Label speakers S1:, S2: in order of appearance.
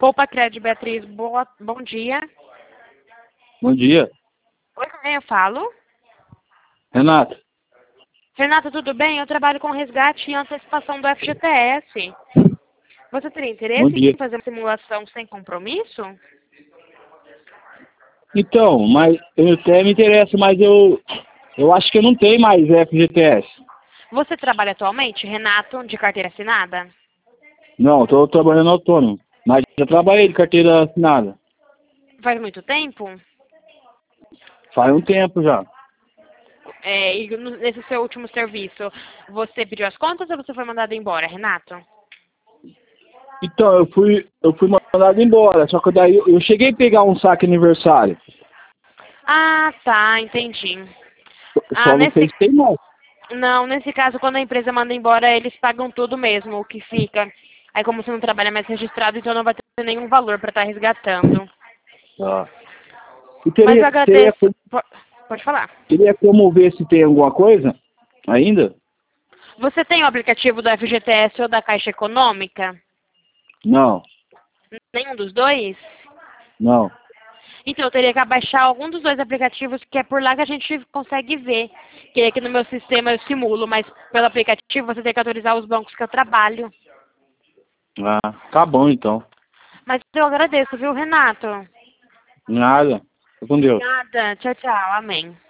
S1: Poupa Crédito, Beatriz, bom dia.
S2: Bom dia.
S1: Oi, com quem eu falo?
S2: Renata.
S1: Renata, tudo bem? Eu trabalho com resgate e antecipação do FGTS. Você teria
S2: Bom
S1: interesse
S2: dia.
S1: em fazer uma simulação sem compromisso?
S2: Então, mas eu até me interesso, mas eu acho que eu não tenho mais FGTS.
S1: Você trabalha atualmente, Renato, de carteira assinada?
S2: Não, estou trabalhando autônomo. Mas já trabalhei de carteira assinada.
S1: Faz muito tempo?
S2: Faz um tempo já.
S1: Nesse seu último serviço, você pediu as contas ou você foi mandado embora, Renato?
S2: Então, eu fui mandado embora, só que daí eu cheguei a pegar um saque aniversário.
S1: Ah, tá, entendi.
S2: Só não sei se tem mais.
S1: Não, nesse caso, quando a empresa manda embora, eles pagam tudo mesmo, o que fica. Aí, como você não trabalha mais registrado, então não vai ter nenhum valor para estar resgatando.
S2: Tá. E
S1: Mas eu
S2: teria,
S1: agradeço. Pode falar.
S2: teria como ver se tem alguma coisa ainda?
S1: Você tem o aplicativo do FGTS ou da Caixa Econômica?
S2: Não,
S1: Nenhum dos dois?
S2: não.
S1: Então, eu teria que baixar algum dos dois aplicativos, que é por lá que a gente consegue ver. Que aqui no meu sistema eu simulo, mas pelo aplicativo você tem que autorizar os bancos que eu trabalho.
S2: Ah, tá bom então.
S1: Mas eu agradeço, viu, Renato?
S2: Nada. Fica com Deus.
S1: Nada. Tchau, tchau. Amém.